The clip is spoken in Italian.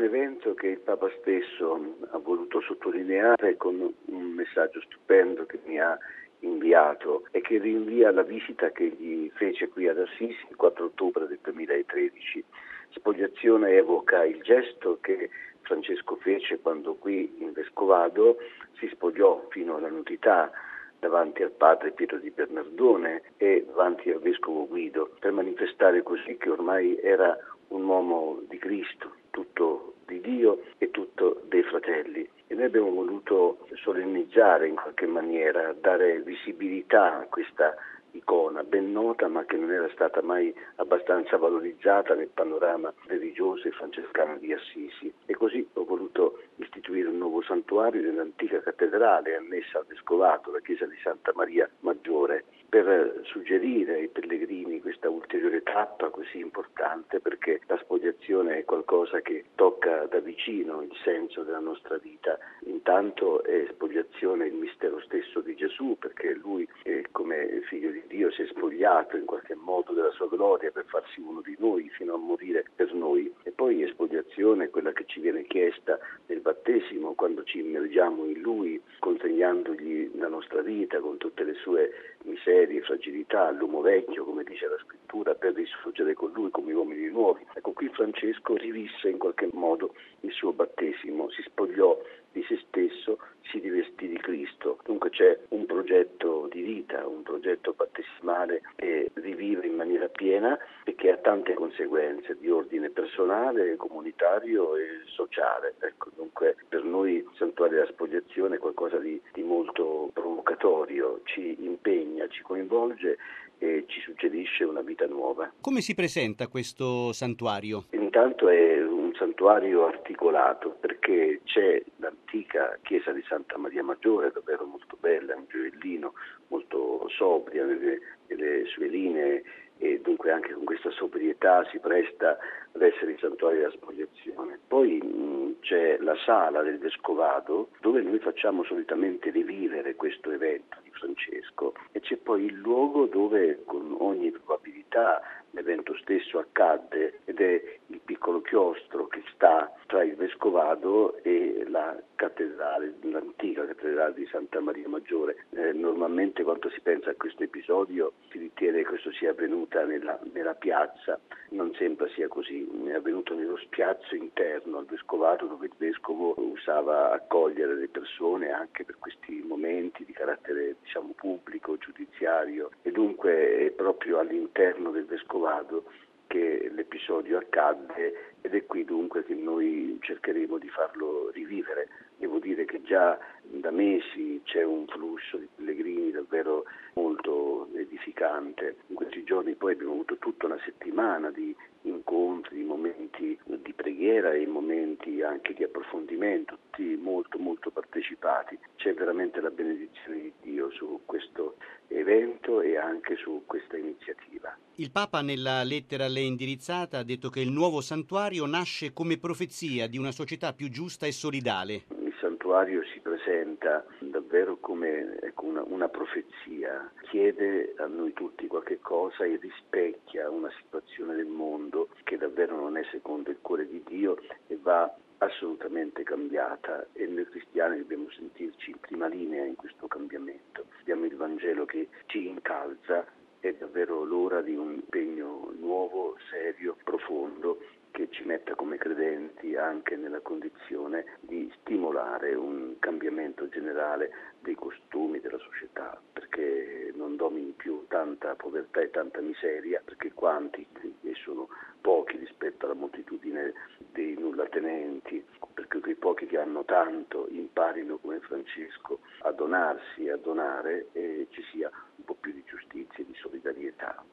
evento che il Papa stesso ha voluto sottolineare con un messaggio stupendo che mi ha inviato e che rinvia alla visita che gli fece qui ad Assisi il 4 ottobre del 2013. Spogliazione evoca il gesto che Francesco fece quando qui in Vescovado si spogliò fino alla nudità davanti al padre Pietro di Bernardone e davanti al vescovo Guido, per manifestare così che ormai era un uomo di Cristo, tutto di Dio e tutto dei fratelli. E noi abbiamo voluto solennizzare in qualche maniera, dare visibilità a questa icona ben nota ma che non era stata mai abbastanza valorizzata nel panorama religioso e francescano di Assisi. E così ho voluto istituire un nuovo santuario nell'antica cattedrale annessa al vescovato, la chiesa di Santa Maria Maggiore, per suggerire ai pellegrini questa ulteriore tappa così importante, perché la spogliazione è qualcosa che tocca da vicino il senso della nostra vita. Intanto è spogliazione il mistero stesso di Gesù, perché lui come figlio di Dio si è spogliato in qualche modo della sua gloria per farsi uno di noi fino a morire per noi. E poi è spogliazione quella che ci viene chiesta nel battesimo, quando ci immergiamo in lui, consegnandogli la nostra vita con tutte le sue miserie, fragilità, l'uomo vecchio, come dice la scrittura, per risorgere con lui come uomini nuovi. Ecco, qui Francesco rivisse in qualche modo il suo battesimo, si spogliò di se stesso, si rivestì di Cristo. Dunque c'è un progetto di vita, un progetto battesimale che rivive in maniera piena e che ha tante conseguenze di ordine personale, comunitario e sociale. Ecco, dunque per noi il Santuario della Spogliazione è qualcosa di molto provocatorio, ci impegna, ci coinvolge e ci suggerisce una vita nuova. Come si presenta questo santuario? Intanto è un santuario articolato perché c'è l'antica chiesa di Santa Maria Maggiore, davvero molto bella, un gioiellino molto sobria nelle sue linee, e dunque anche con questa sobrietà si presta ad essere il santuario della spogliazione. Poi c'è la sala del Vescovado dove noi facciamo solitamente rivivere questo evento di Francesco, e c'è poi il luogo dove con ogni probabilità l'evento stesso accadde, ed è il piccolo chiostro che sta tra il Vescovado e la cattedrale, l'antica cattedrale di Santa Maria Maggiore. Normalmente quando si pensa a questo episodio si ritiene che questo sia avvenuta nella piazza, non sempre sia così, è avvenuto nello spiazzo interno al Vescovato, dove il Vescovo usava accogliere le persone anche per questi momenti di carattere pubblico, giudiziario, e dunque è proprio all'interno del Vescovado che l'episodio accadde, ed è qui dunque che noi cercheremo di farlo rivivere. Devo dire che già da mesi c'è un flusso di pellegrini davvero molto edificante. In questi giorni poi abbiamo avuto tutta una settimana di incontri, di momenti di preghiera e momenti anche di approfondimento, tutti molto molto partecipati. C'è veramente la benedizione di Dio su questo evento e anche su questa iniziativa. Il Papa nella lettera a lei indirizzata ha detto che il nuovo santuario nasce come profezia di una società più giusta e solidale. Il santuario si presenta davvero come una profezia, chiede a noi tutti qualche cosa e rispecchia una situazione del mondo che davvero non è secondo il cuore di Dio e va assolutamente cambiata, e noi cristiani dobbiamo sentirci in prima linea in questo cambiamento. Abbiamo il Vangelo che ci incalza, è davvero l'ora di un impegno nuovo, serio, profondo, che ci metta come credenti anche nella condizione di stimolare un cambiamento generale dei costumi della società, perché non domini più tanta povertà e tanta miseria, perché quanti, e sono pochi rispetto alla moltitudine dei nullatenenti, perché quei pochi che hanno tanto imparino come Francesco a donarsi, a donare, e ci sia un po' più di giustizia e di solidarietà.